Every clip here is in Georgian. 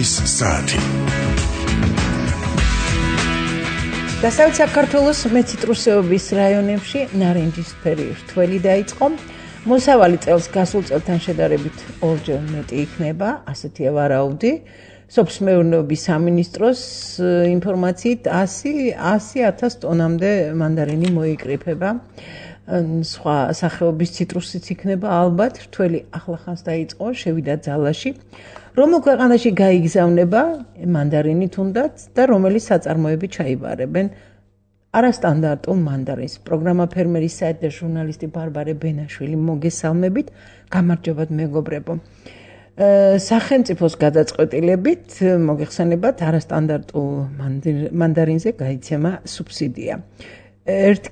Mandaris Saati. დასავლეთ საქართველოს მეციტრუსეობის რაიონებში ნარინჯისფერი რთველი დაიწყო. მოსავალი წელს გასულ წელთან შედარებით ორჯერ მეტი იქნება, ასეთია ვარაუდი. სოფლის-მეურნეობის სამინისტროს ინფორმაციით 100,000 ტონამდე მანდარინი მოიკრიფება. სხვა სახეობის ციტრუსიც იქნება ალბათ, რთველი ახლახანს დაიწყო, შევიდა ძალაში. რომელ ქვეყანაში გაიგზავნება მანდარინი თუნდაც და რომელი საწარმოები ჩაიბარებენ არასტანდარტულ მანდარინს. პროგრამა ფერმერის საიტ და ჟურნალისტი ბარბარე ბენაშვილი მოგესალმებით, გამარჯობათ მეგობრებო. სახელმწიფოს გადაწყვეტილებით მოგეხსენებათ არასტანდარტულ მანდარინზე გაიცემა სუბსიდია. 1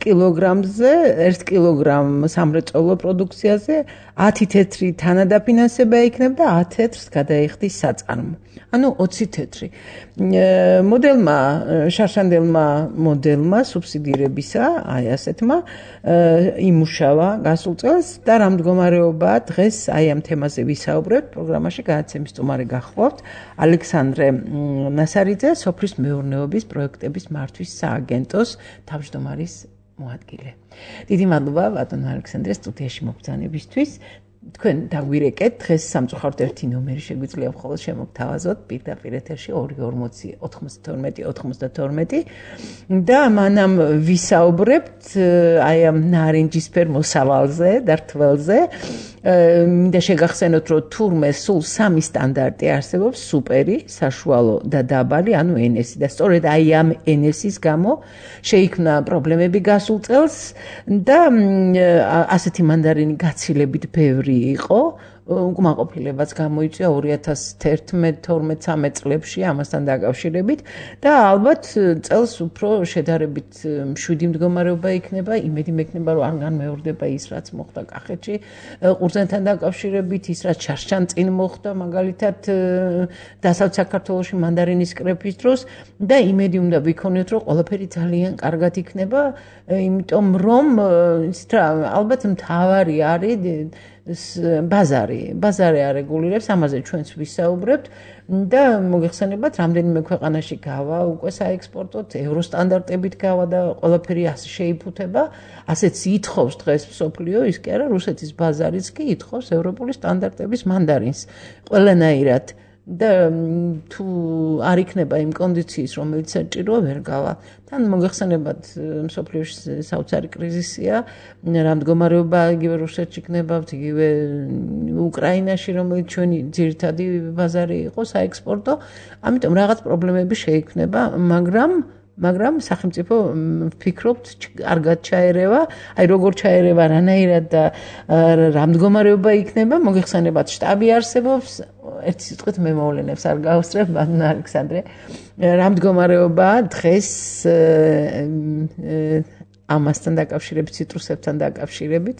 კილოგრამ სამრეწველო პროდუქციაზე 10 თეთრი თანადაფინანსება იქნება და 10 თეთრს გადაიხდის საწარმო. ანუ 20 თეთრი. მოდელმა, შარშანდელმა მოდელმა სუბსიდირებისა, აი ასეთმა, იმუშავა გასულ წელს და რა მდგომარეობაა დღეს აი ამ თემაზე ვისაუბრებთ. პროგრამაში გადაცემის სტუმარი გახლავთ ალექსანდრე ნასარიძე, სოფლის მეურნეობის პროექტების მართვის სააგენტოს თავმჯდომარის მოადგილე. დიდი მადლობა ბატონო ალექსანდრე სტუდიაში მობრძანებისთვის. თქვენ დაგვირეკეთ დღეს სამწუხაროდ ერთი ნომერი შეგვიძლია მხოლოდ შემოგთავაზოთ პირდაპირ ეთერში 240 92 92 და მანამ ვისაუბრებთ აი ამ ნარინჯისფერ მოსავალზე და რთველზე. მინდა შეგახსენოთ, რომ თურმე სულ 3 სტანდარტი არსებობს: სუპერი, საშუალო და დაბალი, ანუ NS-ი და სწორედ აი ამ NS-ის გამო შეიქმნა პრობლემები გასულ წელს და ასეთი მანდარინი გაცილებით ბევრი იყო. უკმაყოფილებაც გამოიწვია 2011-12-13 წლებში ამასთან დაკავშირებით და ალბათ წელს უფრო შედარებით მშვიდი მდგომარეობა იქნება. იმედი მექნება, რომ არ განმეორდება ის, რაც მოხდა კახეთში ყურძენთან დაკავშირებით, ის რაც შარშან წინ მოხდა მაგალითად დასავლეთ საქართველოში მანდარინის კრეფის დროს და იმედი უნდა ვიქონიოთ, რომ ყველაფერი ძალიან კარგად იქნება, იმიტომ რომ ალბათ მთავარი არის ბაზარი არეგულირებს, ამაზე ჩვენც ვისაუბრებთ და მოგეხსენებათ, რამდენიმე ქვეყანაში გავა უკვე საექსპორტოდ, ევროსტანდარტებით გავა და ყველაფერი ასე შეიფუთება. ასეც ითხოვს დღეს მსოფლიო, ის კი არა, რუსეთის ბაზარიც კი ითხოვს ევროპული სტანდარტების მანდარინს ყველანაირად. და თუ არ იქნება იმ კონდიციის, რომელიც საჭიროა, ვერ გავა. თან მოგეხსენებათ, მსოფლიოში საოცარი კრიზისია, რა მდგომარეობა იგივე რუსეთში იქნებავთ, იგივე უკრაინაში, რომელიც ჩვენი ძირითადი ბაზარი იყო საექსპორტო, ამიტომ რაღაც პრობლემები შეიქმნება, მაგრამ სახელმწიფო ვფიქრობთ, კარგად ჩაერევა, აი როგორ ჩაერევა, რანაირად და რა მდგომარეობა იქნება, მოგეხსენებათ, შტაბი არსებობს, ერთი სიტყვით მე მოვლენებს არ გავუსწრებ, ბატონო ალექსანდრე, რა მდგომარეობაა დღეს ამასთან დაკავშირებით, ციტრუსებთან დაკავშირებით.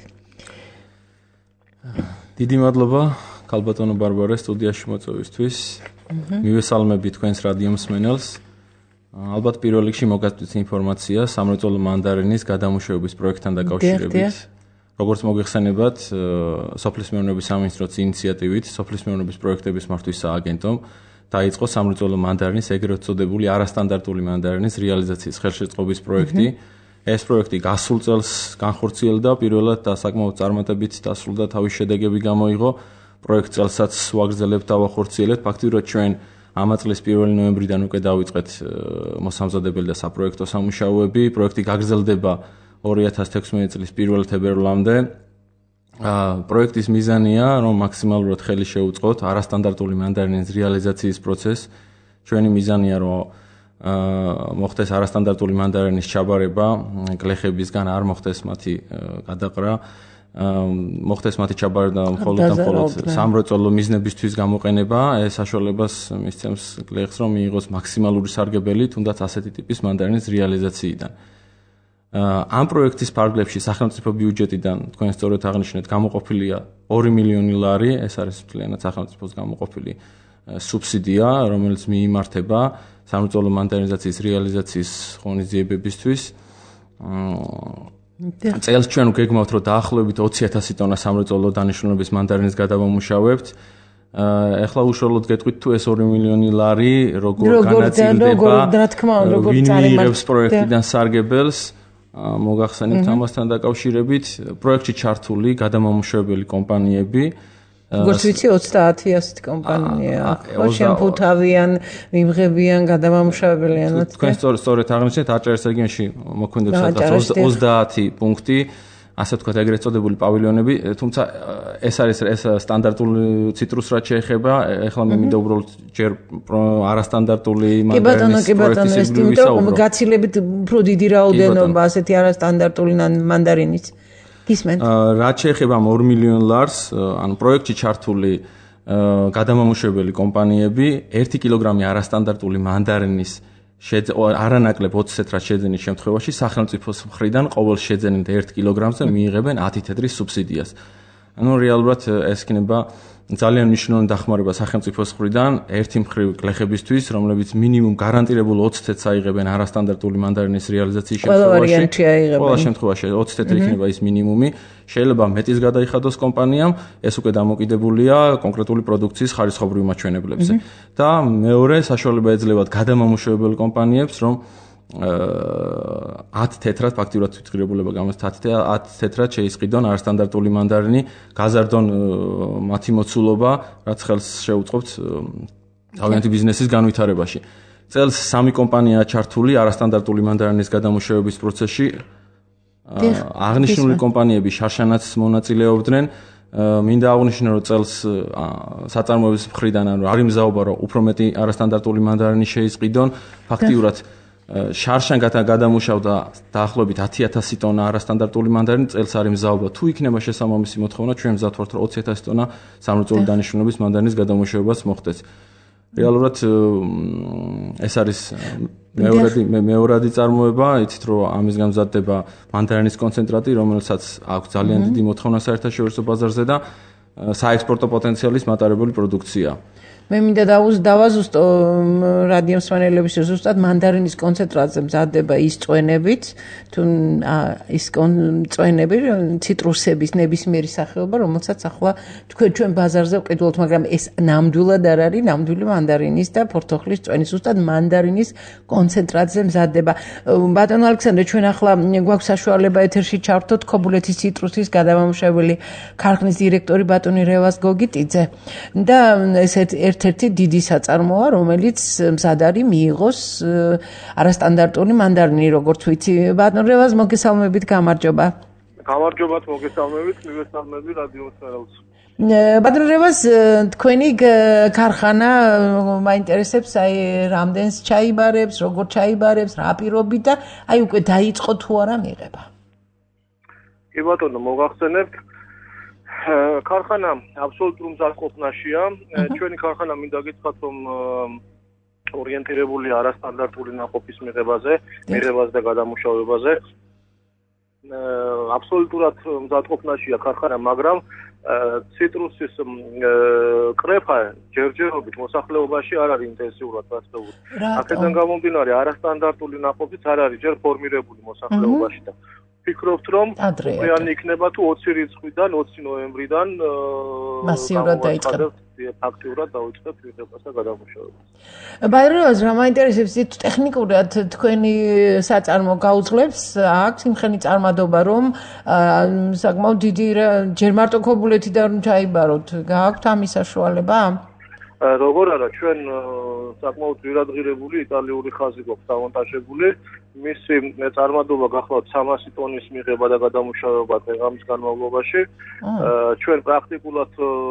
დიდი მადლობა ქალბატონო ბარბარე სტუდიაში მოწვევისთვის. მივესალმები თქვენს რადიო მსმენელს. ალბათ პირველ რიგში მოგაწვით ინფორმაცია სამრეწველო მანდარინის გადამუშავების პროექტთან დაკავშირებით. როგორც მოგეხსენებათ, სოფლის მეურნეობის სამინისტროს ინიციატივით, სოფლის მეურნეობის პროექტების მართვის სააგენტომ დაიწყო სამრეწველო მანდარინის ეგრეთ წოდებული არასტანდარტული მანდარინის რეალიზაციის ხელშეწყობის პროექტი. ეს პროექტი გასულ წელს განხორციელდა, პირველად და საკმაოდ წარმატებით დასრულდა, თავის შედეგები გამოიღო. პროექტ წელსაც ვაგრძელებთ და ვახორციელებთ. ფაქტიურად ჩვენ ამ წლის 1 ნოემბრიდან უკვე დავიწყეთ მოსამზადებელი და საპროექტო სამუშაოები. პროექტი გაგრძელდება 2016 წლის 1 თებერვლამდე. პროექტის მიზანია, რომ მაქსიმალურად ხელი შეუწყოთ არასტანდარტული მანდარინის რეალიზაციის პროცესს. ჩვენი მიზანია, რომ მოხდეს არასტანდარტული მანდარინის ჩაბარება, გლეხებისგან არ მოხდეს მათი გადაყრა, მოხდეს მათი ჩაბარება მხოლოდ სამრეწველო მიზნებისთვის გამოყენება. ეს საშუალებას მისცემს გლეხს, რომ მიიღოს მაქსიმალური სარგებელი, თუნდაც ასეთი ტიპის მანდარინის რეალიზაციიდან. ამ პროექტის ფარგლებში სახელმწიფო ბიუჯეტიდან თქვენ სწორედ აღნიშნეთ, გამოყოფილია 2 მილიონი ლარი, ეს არის მთლიანად სახელმწიფოს გამოყოფილი სუბსიდია, რომელიც მიიმართება სამრეწველო მანდარინიზაციის რეალიზაციის ღონისძიებებისთვის. წელს ჩვენ გეგმავთ, რომ დაახლოებით 20,000 ტონა სამრეწველო დანიშნულების მანდარინის გადავამუშავებთ. ეხლა უშუალოდ გეტყვით თუ ეს 2 მილიონი ლარი როგორ განაწილდება, ვინ მიიღებს პროექტიდან სარგებელს, მოგახსენებთ ამასთან დაკავშირებით, პროექტში ჩართული გადამამუშავებელი კომპანიები როგორც ვიცი 30 ასეთი კომპანიაა. ხო შემფუთავიან, მიმღებიან, გადამამუშავებელიანად. თქვენ სწორედ აღნიშნეთ აჭარის რეგიონში მოქმედებს სადღაც 30 პუნქტი, ასე ვთქვათ, ეგრეთ წოდებული პავილიონები, თუმცა ეს სტანდარტული ციტრუსს რაც შეეხება, ეხლა მე მინდა უბრალოდ ჯერ არასტანდარტული მანდარინის პროექტის იგივე ვისაუბრო. გაცილებით უფრო დიდი რაოდენობა ასეთი არასტანდარტული მანდარინის. გისმენთ? რაც შეეხება 2 მილიონ ლარს, ანუ პროექტში ჩართული გადამამუშავებელი კომპანიები 1 კილოგრამი არასტანდარტული მანდარინის არანაკლებ 20 თეთრად შეძენის შემთხვევაში სახელმწიფოს მხრიდან ყოველ შეძენილ 1 კილოგრამზე მიიღებენ 10 თეთრის სუბსიდიას. ანუ რეალურად ეს იქნება ძალიან მნიშვნელოვანი დახმარება სახელმწიფოს მხრიდან ერთი მხრივ გლეხებისთვის, რომლებიც მინიმუმ გარანტირებულ 20 თეთრს აიღებენ არასტანდარტული მანდარინის რეალიზაციის შემთხვევაში. ყველა შემთხვევაში 20 თეთრი იქნება ის მინიმუმი. შეიძლება მეტის გადაიხადოს კომპანიამ, ეს უკვე დამოკიდებულია კონკრეტული პროდუქციის ხარისხობრივ მაჩვენებლებზე. და მეორე საშუალება ეძლევათ გადამამუშავებელ კომპანიებს, რომ 10 თეთრად ფაქტიურად თვითღირებულება გამოსცათ 10 თეთრად შეისყიდონ არასტანდარტული მანდარინი, გაზარდონ მათი მოცულობა, რაც ხელს შეუწყობთ თავიანთი ბიზნესის განვითარებაში. წელს 3 კომპანიაა ჩართული არასტანდარტული მანდარინის გადამუშავების პროცესში. აღნიშნული კომპანიები შარშანაც მონაწილეობდნენ. მინდა აღვნიშნო, რომ წელს საწარმოების მხრიდან არ იმზაობა, რომ უფრო მეტი არასტანდარტული მანდარინი შეისყიდონ, ფაქტიურად შარშან გადამუშავდა დაახლოებით 10,000 ტონა არასტანდარტული მანდარინი, წელს არის მზაობა. თუ იქნება შესაბამისი მოთხოვნა, ჩვენ მზად ვართ, რომ 20,000 ტონა სამრეწველო დანიშნულების მანდარინის გადამუშავებას მოხდეს. რეალურად ეს არის მეორადი წარმოება, იცით რომ ამისგან მზადდება მანდარინის კონცენტრატი, რომელსაც აქვს ძალიან დიდი მოთხოვნა საერთაშორისო ბაზარზე და საექსპორტო პოტენციალის მატარებელი პროდუქცია. მე მინდა დავაზუსტო რადიო მსმენელებს, ზუსტად მანდარინის კონცენტრატზე მზადდება ის წვენებით, თუ ის წვენები ციტრუსების ნებისმიერი სახეობა, რომელსაც ახლა ჩვენ ბაზარზე ვყიდულობთ, მაგრამ ეს ნამდვილად არ არის, ნამდვილი მანდარინის და ფორთოხლის წვენი, ზუსტად მანდარინის კონცენტრატზე მზადდება. ბატონო ალექსანდრე, ჩვენ ახლა გვაქვს საშუალება ეთერში ჩართოთ ქობულეთის ციტრუსის გადამამუშავებელი ქარხნის დირექტორი ბატონი რევაზ გოგიტიძე და ესეთ ერთ-ერთი დიდი საწარმოა, რომელიც მზად არის მიიღოს არასტანდარტული მანდარინი, როგორც ვიცი. ბატონ რევაზ, მოგესალმებით, გამარჯობა. გამარჯობათ, მოგესალმებით, მივესალმები რადიო მსმენელს. ბატონ რევაზ, თქვენი ქარხანა მაინტერესებს, აი რამდენს ჩაიბარებს, როგორ ჩაიბარებს, რა პირობით და აი უკვე დაიწყო თუ არა მიღება. კი ბატონო, მოგახსენებთ ქარხანა აბსოლუტურ მზადყოფნაშია. ჩვენი ქარხანა მინდა გითხრათ, რომ ორიენტირებულია არასტანდარტული ნაყოფის მიღებაზე და გადამუშავებაზე. აბსოლუტურად მზადყოფნაშია ქარხანა, მაგრამ ციტრუსის კრეფა ჯერჯერობით მოსახლეობაში არ არის ინტენსიურად გასწავლილი. აქედან გამომდინარე, არასტანდარტული ნაყოფიც არ არის ჯერ ფორმირებული მოსახლეობაში და ვფიქრობთ, რომ უყრიანი იქნება თუ 20 რიცხვიდან, 20 ნოემბრიდან მასიურად დაიწყება. ფაქტიურად დაიწყება მიღებას და გადამუშავებას. ბატონო, რა მაინტერესებს ტექნიკურად თქვენი საწარმო გაუძლებს, აქვს იმხენი წარმადობა, რომ საკმაოდ დიდი ჯერ მარტო ქობულეთიდან ჩაიბაროთ, გააქვთ ამის საშუალება? როგორ არა, ჩვენ საკმაოდ ძვირადღირებული იტალიური ხაზი გვაქვს დამონტაჟებული. მისი წარმადობა გახლავთ 300 ტონის მიღება და გადამუშავება დღე-ღამის განმავლობაში. ჩვენ პრაქტიკულად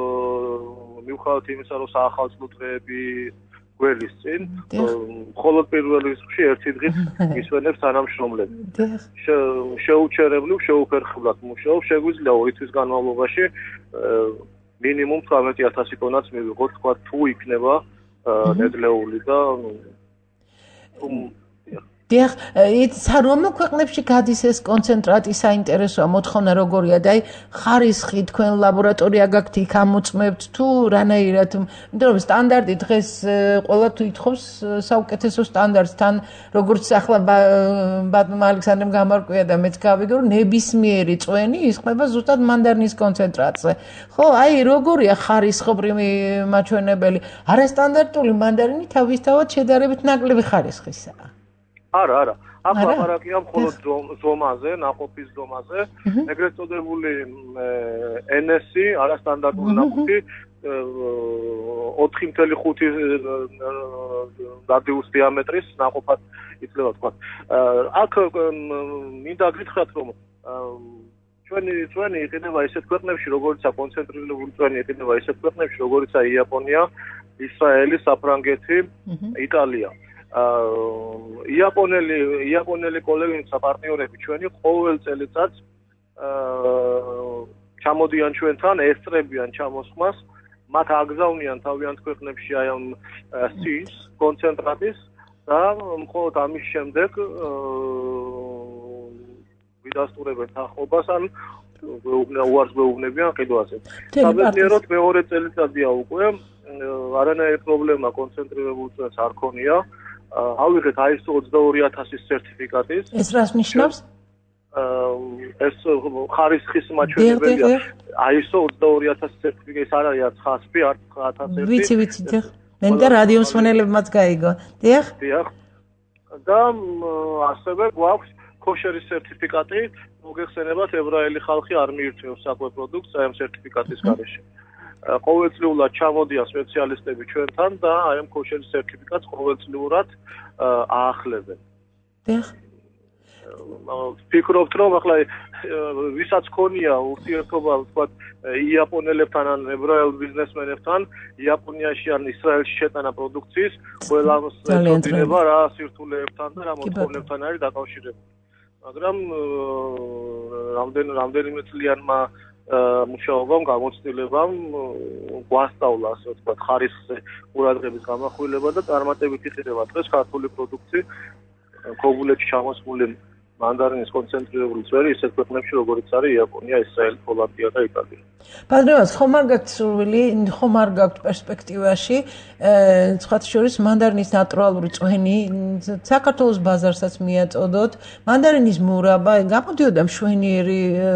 მივხავთ იმისა, რომ საახალწლო დღეები გველის წინ, მხოლოდ პირველ რიცხვში ერთი დღით მისვენებს თანამშრომლები. შეუჩერებლივ, შეუფერხებლად მუშაობს, შეგვიძლია 2 თვის განმავლობაში მინიმუმ 18,000 ტონაც მივიღოთ, თქვა თუ იქნება ნედლეული და დიახ, რომელ ქვეყნებში გადის ეს კონცენტრატი საინტერესოა, მოთხოვნა როგორია და ხარისხი თქვენ ლაბორატორია გაქვთ იქ ამოწმებთ თუ რანაირად, იმიტომ რომ სტანდარტი დღეს ყველა თუ ითხოვს საუკეთესო სტანდარტს თან როგორც ახლა ბატონმა ალექსანდრემ გამარკვია და მეც გავიგე რომ ნებისმიერი წვენი ისხმება ზუსტად მანდარინის კონცენტრატზე. ხო, აი როგორია ხარისხობრივი მაჩვენებელი? არასტანდარტული მანდარინი თავისთავად შედარებით ნაკლები ხარისხისაა. არა. ახლა ლაპარაკია მხოლოდ ზომაზე, ნაყოფის ზომაზე, ეგრეთ წოდებული NS-ი, არასტანდარტული ნაყოფი 4.5 რადიუს დიამეტრის ნაყოფად იძლევა თქვა. აქ მინდა გითხრათ რომ ჩვენი იყიდება ისეთ ქვეყნებში, როგორიცაა კონცენტრირებული წვენი იყიდება ისეთ ქვეყნებში, როგორიცაა იაპონია, ისრაელი, საფრანგეთი, იტალია. იაპონელი კოლეგები საპარტნიორები ჩვენი ყოველ წელიწადს ჩამოდიან ჩვენთან, ესწრებიან ჩამოსხმას, მათ აგზავნიან თავიანთ ქვეყნებში აი ამ სის კონცენტრატის და მხოლოდ ამის შემდეგ ვიდასტურებენ თანხმობას ან უარს გვეუბნებიან ყიდვაზე. საბედნიეროდ მეორე წელიწადია უკვე არანაირი პრობლემა კონცენტრირებულ წვენს არ ქონია. ავიღეთ ISO 22000-ის სერტიფიკატის. ეს რას ნიშნავს? ეს ხარისხის მაჩვენებელია. ISO 22000 სერტიფიკატი არ არის ცხასპი, არ 9001. ვიცი, დიახ. მენდა რადიო მსმენელებმაც გაიგო. დიახ. და ასევე გვაქვს ქოშერის სერტიფიკატი, მოგეხსენებათ, ებრაელი ხალხი არ მიირჩევს საკვე პროდუქტს ამ სერტიფიკატის გარეშე. ყოველწლიურად ჩამოდიან სპეციალისტები ჩვენთან და აი ამ ქოშერის სერტიფიკატს ყოველწლიურად აახლებენ. დიახ. ვფიქრობთ, რომ ახლა ვისაც ქონია ურთიერთობა, ვთქვათ, იაპონელებთან ან ებრაელ ბიზნესმენებთან, იაპონიაში ან ისრაელში შეტანა პროდუქციის, ყველამ ეწოდება რა სირთულეებთან და რა მოთხოვნებთან არის დაკავშირებული. მაგრამ რამდენიმე წლიანმა მუშაობამ, გამოცდილებამ გვასწავლა, ასე ვთქვათ, ხარისხზე ყურადღების გამახვილება და წარმატებით იყიდება დღეს ქართული პროდუქცია ქობულეთში ჩამოსული მანდარინის კონცენტრირებული წვერი ისეთ ქვეყნებში, როგორიც არის იაპონია, ისრაელი, ჰოლანდია და იტალია. ბატონო, ხომ არ გაქვთ სურვილი, ხომ არ გაქვთ პერსპექტივაში, სხვათა შორის მანდარინის ნატურალური წვენი საქართველოს ბაზარსაც მიაწოდოთ, მანდარინის მურაბა, გამოდიოდა მშვენიერი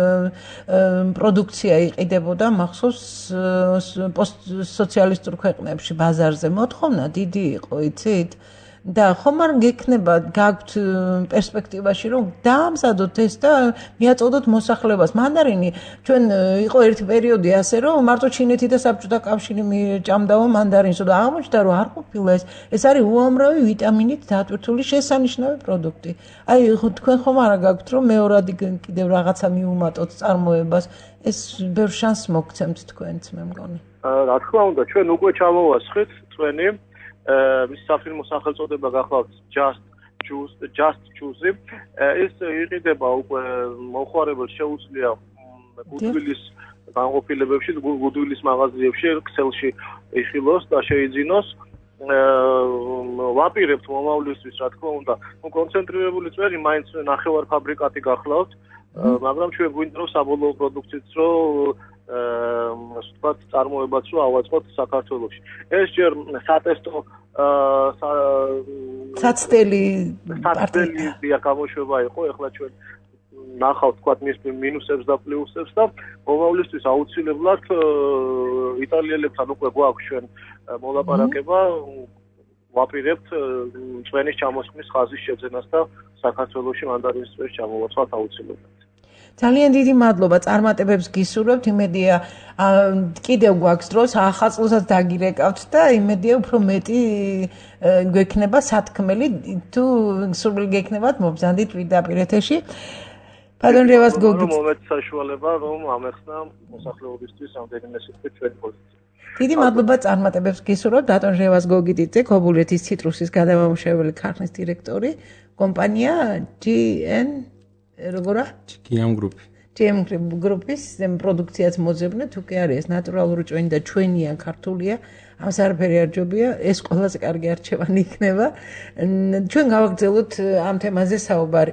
პროდუქცია იყიდებოდა მახსოვს პოსტსოციალისტურ ქვეყნებში ბაზარზე. მოთხოვნა დიდი იყო, იცით? და ხომ არ გექნება გაქვთ პერსპექტივაში რომ დაამზადოთ ეს და მიაწოდოთ მოსახლეობას. მანდარინი ჩვენ იყო ერთი პერიოდი ასე რომ მარტო ჩინეთი და საბჭოთა კავშირი მიჭამდაო მანდარინს და აღმოჩნდა რომ არ ყოფილა ეს არის უამრავი ვიტამინით დატვირთული შესანიშნავი პროდუქტი. აი თქვენ ხომ არ გაქვთ რომ მეორადი კიდევ რაღაცა მიუმატოთ წარმოებას ეს ბევრ შანსს მოგცემთ თქვენც მე მგონი. რა თქმა უნდა ჩვენ უკვე ჩამოვასხეთ წვენი მის საფირმო სახელწოდება გახლავთ Just Choose. ეს იყიდება უკვე მოხარებელ შეუძლია გუდვილის განყოფილებებში, გუდვილის მაღაზიებში, ქსელში იხილოს და შეიძინოს. ვაპირებთ მომავლისთვის, რა თქმა უნდა, კონცენტრირებული წვენი მაინც ნახევარ ფაბრიკატი გახლავთ, მაგრამ ჩვენ გვინდა რომ საბოლოო პროდუქციით ვთქვათ, წარმოებაც რომ ავაწყოთ საქართველოში. ეს ჯერ სატესტო საცდელი გამოშვება იყო, ეხლა ჩვენ ნახავთ, ვთქვათ, მის მინუსებს და პლუსებს და მომავლისთვის აუცილებლად იტალიელებთან უკვე გვაქვს ჩვენ მოლაპარაკება, ვაპირებთ წვენის ჩამოსხმის ხაზის შეძენას და საქართველოში მანდარინის წვენის ჩამოვაცვათ აუცილებლად. ძალიან დიდი მადლობა, წარმატებებს გისურვებთ, იმედია კიდევ გვაქვს დროს, ახალწლსაც დაგირეკავთ და იმედია უფრო მეტი გვექნება სათქმელი, თუ სურვილი გექნებათ, მობრძანდით პირდაპირ ეთერში. ბატონ რევას გოგიძე. მომეთ საშუალება, რომ ამეხსნა მოსახლეობისთვის რამდენიმე სიტყვით ჩვენი პოზიცია. დიდი მადლობა, წარმატებებს გისურვებთ, ბატონ რევას გოგიძე, ქობულეთის ციტრუსის გადამამუშავებელი ქარხნის დირექტორი, კომპანია GN როგორა? GM Group. TM გრუპის პროდუქციაც მოძებნე, თუ კი არის ნატურალური ჭვენი და ჩვენია, ქართულია, ამას არაფერი არ ჯობია, ეს ყველაზე კარგი არჩევანი იქნება. ჩვენ გავაგრძელოთ ამ თემაზე საუბარი.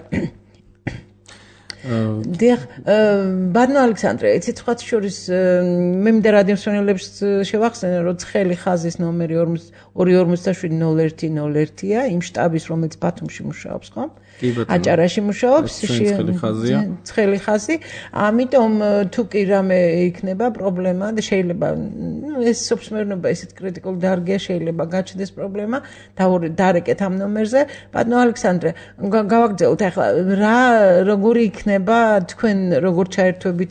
დიახ, ბატონო ალექსანდრე, იცით სხვა შორის მე მინდა რადიომსმენელებს შევახსენე, რომ ცხელი ხაზის ნომერი 2470101-ია, იმ შტაბის, რომელიც ბათუმში მუშაობს, ხო? აჭარაში მუშაობს, ცხელი ხაზი. ამიტომ თუ კი რამე იქნება პრობლემა და შეიძლება ეს სოფსმერნობა ისეთ კრიტიკულ დარგია, შეიძლება გაჩნდეს პრობლემა, დარეკეთ ამ ნომერზე. ბატონო ალექსანდრე, გავაგრძელოთ ახლა რა როგორი იქნება თქვენ როგორ ჩაერთვებით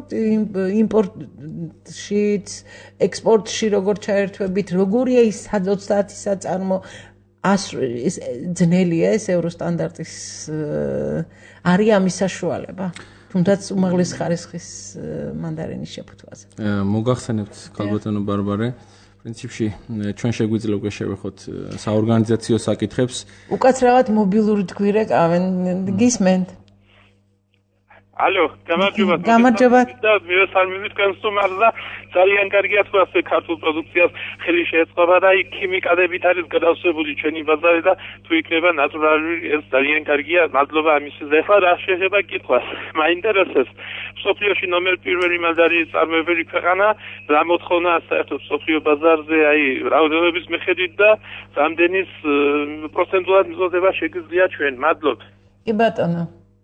იმპორტშიც, ექსპორტში როგორ ჩაერთვებით, როგორია ის 30 საწარმო ძნელია ეს ევროსტანდარტის არის ამის საშუალება, თუნდაც უმაღლეს ხარისხის მანდარინის შეფუთვაზე. მოგახსენებთ ქალბატონო ბარბარე, პრინციპში ჩვენ შეგვიძლია უკვე შევეხოთ საორგანიზაციო საკითხებს. უკაცრავად მობილური თქვირე ყავენ, გისმენთ? ალო, გამარჯობა. და მივესალმებით კონსუმერს და ძალიან კარგია თქვა ასე ქართულ პროდუქციას ხელი შეეწყობა და ქიმიკატებით არის გადავსებული ჩვენი ბაზარი და თუ იქნება ნატურალური ეს ძალიან კარგია. მადლობა ამისთვის. ეხლა რა შეიძლება კითხვას? მაინტერესებს. სოფლიოში ნომერ პირველი მანდარინის წარმოებელი ქვეყანა, რა მოთხოვნა საერთოდ სოფლიო ბაზარზე, აი რაოდენობის მიხედვით და რამდენის პროცენტულად მზოდება შეგვიძლია ჩვენ. მადლობთ. კი ბატონო.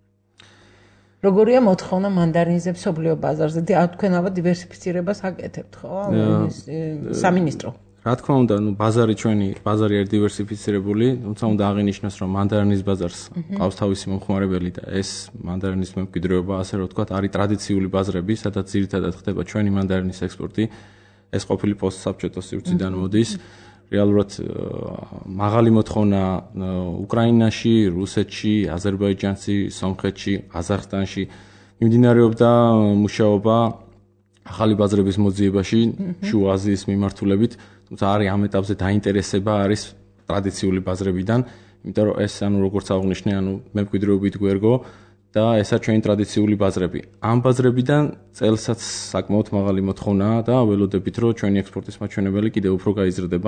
როგორია მოთხოვნა მანდარინზე სოფლიო ბაზარზე? თქვენ ალბათ დივერსიფიცირებას აკეთებთ, ხო? სამინისტრო. რა თქმა უნდა, ბაზარი ჩვენი ბაზარი არის დივერსიფიცირებული, თუმცა უნდა აღინიშნოს, რომ მანდარინის ბაზარს ყავს თავისი მომხმარებელი და ეს მანდარინის მემკვიდრეობა, ასე რომ ვთქვათ, არის ტრადიციული ბაზრები, სადაც ძირითადად ხდება ჩვენი მანდარინის ექსპორტი. ეს ყოფილი პოსტსაბჭოთა სივრციდან მოდის. რეალურად მაღალი მოთხოვნა უკრაინაში, რუსეთში, აზერბაიჯანში, სომხეთში, ყაზახსტანში მიმდინარეობდა მუშაობა ახალი ბაზრების მოძიებაში შუა აზიის მიმართულებით, თუმცა არის ამ ეტაპზე დაინტერესება არის ტრადიციული ბაზრებიდან, იმიტომ რომ ეს როგორც აღნიშნე, მემკვიდრეობით გვერგო და ესა ჩვენი ტრადიციული ბაზრები. ამ ბაზრებიდან წელსაც საკმაოდ მაღალი მოთხოვნაა და ველოდებით, რომ ჩვენი ექსპორტის მაჩვენებელი კიდევ უფრო გაიზრდება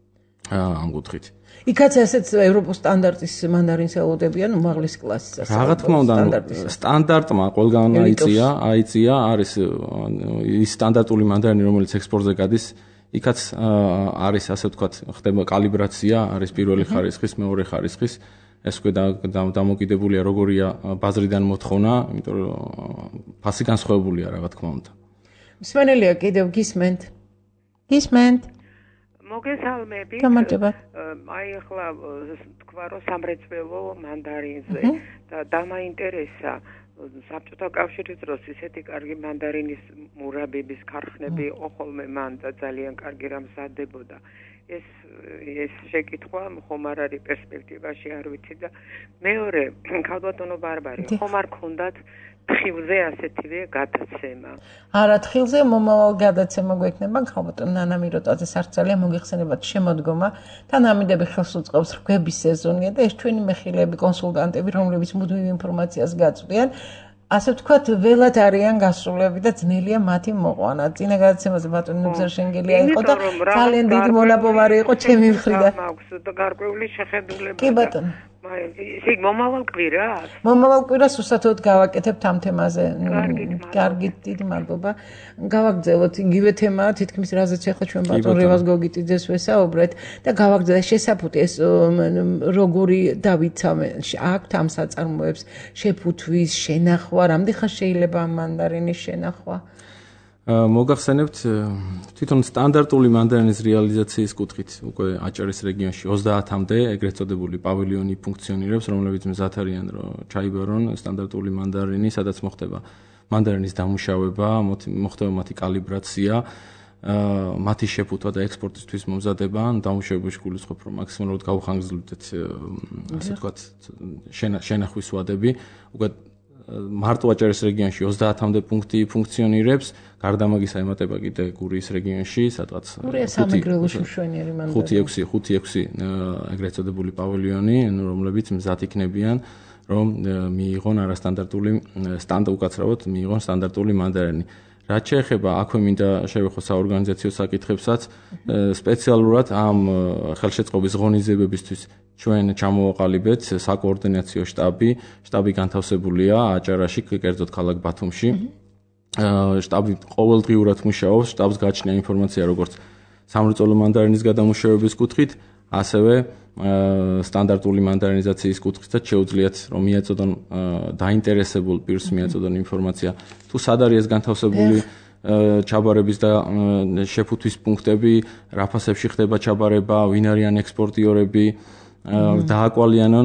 ამ კუთხით. იქაც ესეც ევროპის სტანდარტის მანდარინს ელოდებიან უმაღლეს კლასის ასე. რა თქმა უნდა, სტანდარტმა ყველგან აიწია, არის ის სტანდარტული მანდარინი, რომელიც ექსპორტზე გადის, იქაც არის ასე ვთქვათ, ხდება კალიბრაცია, არის პირველი ხარისხის, მეორე ხარისხის ეს უკვე დამოკიდებულია როგორია ბაზრიდან მოთხოვნა, იმიტომ რომ ფასი განსხვავებულია რა თქმა უნდა. მსმენელია კიდევ გისმენთ? გისმენთ? მოგესალმებით. გამარჯობა. აი ახლა თქვა რომ სამრეწველო მანდარინზე და დამაინტერესა საბჭოთა კავშირის დროს ისეთი კარგი მანდარინის მურაბების ქარხნები იყო ხოლმე მან და ძალიან კარგი რამ მზადდებოდა. ეს შეკითხვა ხომ არ არის პერსპექტივაში არ ვიცი და მეორე ქალბატონო ბარბარე ხომ არ ქონდათ თხილზე ასეთივე გადაცემა? არა, თხილზე მომავალ გადაცემა გვექნება ქალბატონ ნანა მიროტაძე სარცალია მოგიხსენებათ შემოდგომა თანამედროვე ხელს უწყობს რგვების სეზონია და ეს ჩვენი მეხილეები კონსულტანტები რომლებიც მუდმივ ინფორმაციას გაწვდიან ასე ვთქვათ, ველად არიან გასრულები და ძნელია მათი მოყვანა. წინა გადაცემაზე ბატონი ნუგზარ შენგელია იყო და ძალიან დიდი მონაპოვარი იყო ჩემი მხრიდან. მაქვს და გარკვეული შეხედულება. კი ბატონო. ისე მომავალ კვირას? მომავალ კვირას უსათოდ გავაკეთებთ ამ თემაზე. კარგი, დიდი მადლობა. გავაგრძელოთ იგივე თემაა, თითქმის რაზეც ახლა ჩვენ ბატონ რევაზ გოგიტიძეს ვესაუბრეთ და გავაგრძელეთ შესაფუთი ეს როგორი დავიცავე აქვთ ამ საწარმოებს შეფუთვის შენახვა, რამდენიხან შეიძლება ამ მანდარინის შენახვა? მოგახსენებთ თვითონ სტანდარტული მანდარინის რეალიზაციის კუთხით უკვე აჭარის რეგიონში 30-მდე ეგრეთ წოდებული პავილიონი ფუნქციონირებს, რომლებიც მზად არიან რომ ჩაიბარონ სტანდარტული მანდარინი, სადაც მოხდება მანდარინის დამუშავება, მოხდება მათი კალიბრაცია, მათი შეფუთვა და ექსპორტისთვის მომზადება, დამუშავებაში გულისხმობ რომ მაქსიმალურად გავხანგრძლივდეთ ასე ვთქვათ შენახვის ვადები, უკვე მარტო აჭარის რეგიონში 30-მდე პუნქტი ფუნქციონირებს, გარდა მაგისა ემატება კიდე გურიის რეგიონში, სადღაც 5-6 ეგრეთ წოდებული პავილიონი, რომლებიც მზად იქნებიან რომ მიიღონ არასტანდარტული უკაცრავად მიიღონ სტანდარტული მანდარინი. რაც შეეხება აქვე მინდა შევეხო საორგანიზაციო საკითხებსაც, სპეციალურად ამ ხელშეწყობის ღონისძიებებისთვის ჩვენ ჩამოვაყალიბეთ საკოორდინაციო შტაბი განთავსებულია აჭარაში, კერძოდ ქალაქ ბათუმში. შტაბი ყოველდღიურად მუშაობს, შტაბს გააჩნია ინფორმაცია როგორც სამრეწველო მანდარინის გადამუშავების კუთხით, ასევე სტანდარტული მანდარინიზაციის კუთხითაც შეუძლიათ რომ მიეწოდონ დაინტერესებულ პირს მიეწოდონ ინფორმაცია თუ სად არის ეს განთავსებული ჩაბარების და შეფუთვის პუნქტები, რა ფასებში ხდება ჩაბარება, ვინ არიან ექსპორტიორები, დააკვალიანონ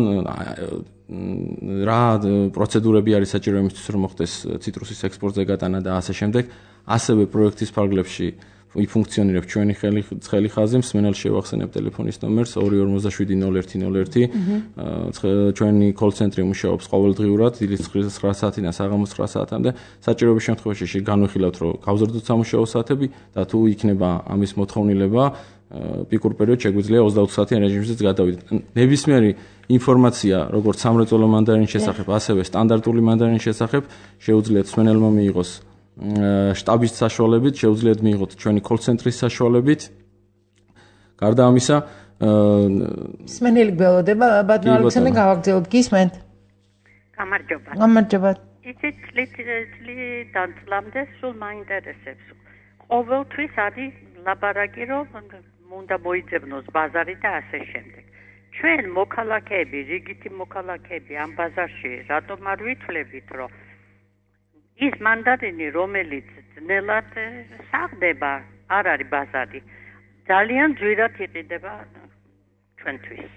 რა პროცედურები არის საჭირო იმისთვის რომ მოხდეს ციტრუსის ექსპორტზე გატანა და ასე შემდეგ. ასევე პროექტის ფარგლებში ფუნქციონირებს ჩვენი ცხელი ხაზი, მსმენელს შევახსენებ ტელეფონის ნომერს 2470101. ჩვენი call center მუშაობს ყოველდღიურად დილის 9 საათიდან საღამოს 9 საათამდე. საჭიროების შემთხვევაში განვიხილავთ, რომ გავზრდოთ სამუშაო საათები და თუ იქნება ამის მოთხოვნილება, პიკურ პერიოდში შეგვიძლია 24 საათიან რეჟიმზეც გადავიდეთ. ნებისმიერი ინფორმაცია, როგორც სამრეწველო მანდარინის შესახებ, ასევე სტანდარტული მანდარინის შესახებ, შეუძლიათ მსმენელმა მიიღოს შტაბის საშუალებით, შეუძლიათ მიიღოთ ჩვენი call center-ის საშუალებით. გარდა ამისა, მსმენელი გველოდება, ბატონო ალექსანდრე, გავაგრძელებთ, გისმენთ? გამარჯობა. გამარჯობა. იცით, წლიდან წლამდე სულ მაინტერესებს. ყოველთვის არის ლაბარაკი, რომ უნდა მოიძებნოს ბაზარი და ასე შემდეგ. ჩვენ მოქალაქეები, რიგითი მოქალაქეები ამ ბაზარში რატომ არ ვითვლებით, რომ ის მანდარინი, რომელიც ძნელად საღდება, არ არის ბაზარი, ძალიან ძვირად იყიდება ჩვენთვის.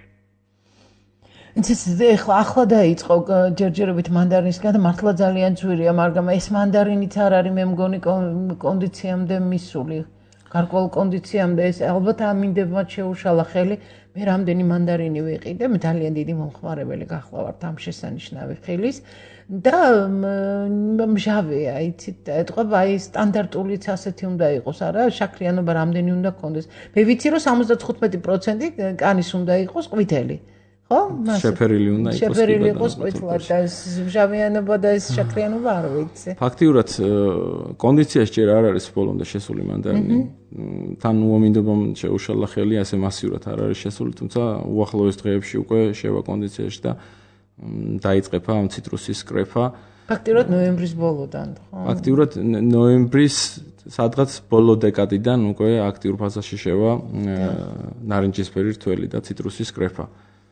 იცით, ახლა დაიწყო ჯერჯერობით მანდარინისგან და მართლა ძალიან ძვირია, მაგრამ ეს მანდარინიც არ არის მე მგონი კონდიციამდე მისული. გარკვეულ კონდიციამდე ეს ალბათ ამინდებმა შეუშალა ხელი. მე რამდენი მანდარინი ვიყიდე, მე ძალიან დიდი მომხმარებელი გახლავართ ამ შესანიშნავი ხილის და მჟავეა, იცით, ეტყობა აი სტანდარტულიც ასეთი უნდა იყოს, არა, შაქრიანობა რამდენი უნდა გქონდეს. მე ვიცი რომ 75% კანის უნდა იყოს ყვითელი. ხო? შეფერილი უნდა იყოს. შეფერილი იყოს ყვითლად და ეს მჟავიანობა და ეს შაქრიანობა არ ვიცი. ფაქტიურად კონდიციაში ჯერ არ არის ბოლომდე შესული მანდარინი. თან უამინდობამ შეუშალა ხელი, ასე მასიურად არ არის შესული, თუმცა უახლოეს დღეებში უკვე შევა კონდიციაში და დაიწყება ამ ციტრუსის კრეფა. ფაქტიურად ნოემბრის ბოლოდან, ხო? ფაქტიურად ნოემბრის სადღაც ბოლო დეკადიდან უკვე აქტიურ ფაზაში შევა ნარინჯისფერი რთველი და ციტრუსის კრეფა.